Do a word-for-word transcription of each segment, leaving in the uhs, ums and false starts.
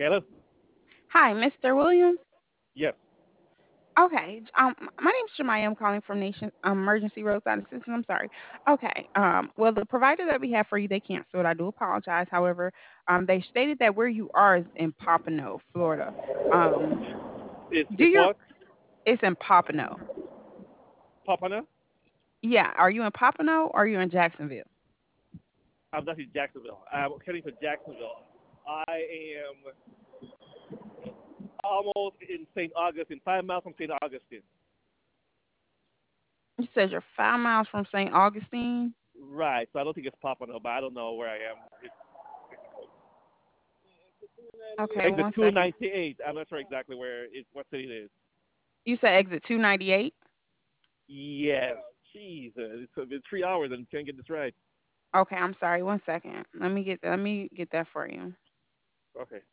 Hello? Hi, Mister Williams. Yes. Okay, j- um, m- my name's Jemiah. I'm calling from Nation um, Emergency Roadside Assistance. I'm sorry. Okay, um, well, the provider that we have for you, they canceled. I do apologize. However, um, they stated that where you are is in Pompano, Florida. Um, It's, do it's your what? It's in Pompano. Papana? Yeah, are you in Pompano or are you in Jacksonville? I'm not in Jacksonville. I'm heading to Jacksonville. I am almost in Saint Augustine, five miles from Saint Augustine. You said you're five miles from Saint Augustine. Right. So I don't think it's Papano, but I don't know where I am. It's Okay, exit one second. two ninety-eight. I'm not sure exactly where it, what city it is. You said exit two ninety-eight. Yes. Jesus. It's been three hours and can't get this right. Okay, I'm sorry. One second. Let me get let me get that for you. Okay.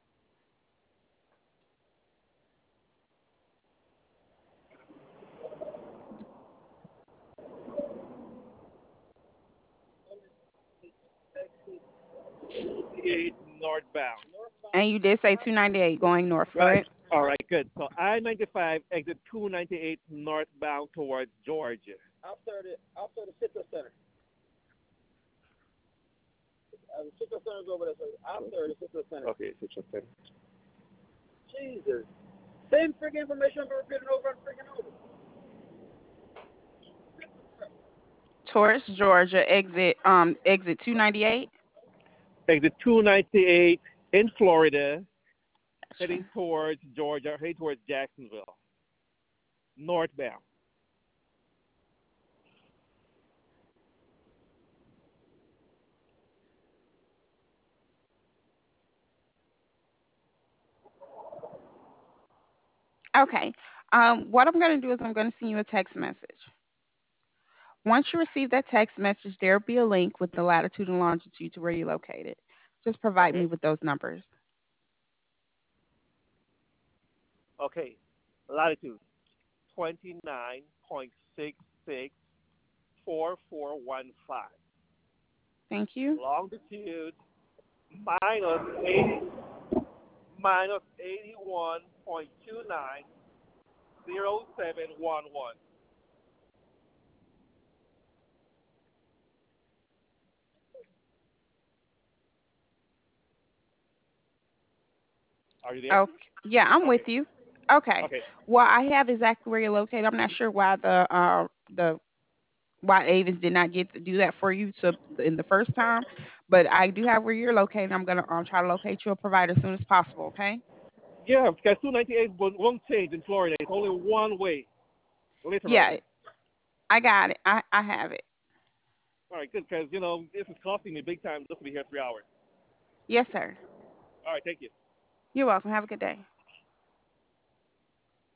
It's northbound. And you did say two ninety-eight going north, Right. correct? All right, good. So I ninety-five, exit two ninety-eight northbound towards Georgia. After the after the Citrus Center. Uh, the Citrus Center is over there. So after the Citrus Center. Okay, Citrus Center. Jesus. Same freaking information for repeating over and freaking over. Towards Georgia, exit um exit two ninety-eight. Exit two ninety-eight in Florida, heading Gotcha. towards Georgia, heading towards Jacksonville, northbound. Okay. Um, what I'm gonna do is I'm gonna send you a text message. Once you receive that text message, there'll be a link with the latitude and longitude to where you're located. Just provide me Okay. with those numbers. Okay. Latitude twenty-nine point six six four four one five. Thank you. Longitude minus eighty minus eighty-one point two nine zero seven one one. Are you there? Okay. Yeah, I'm Okay. with you. Okay. Okay. Well, I have exactly where you're located. I'm not sure why the uh the why Avis did not get to do that for you to in the first time, but I do have where you're located. I'm gonna um, try to locate you a provider as soon as possible. Okay. Yeah, because two ninety-eight won't won't change in Florida. It's only one way, Yeah, literally. I got it. I I have it. All right, good, because, you know, this is costing me big time just to be here three hours. Yes, sir. All right, thank you. You're welcome. Have a good day.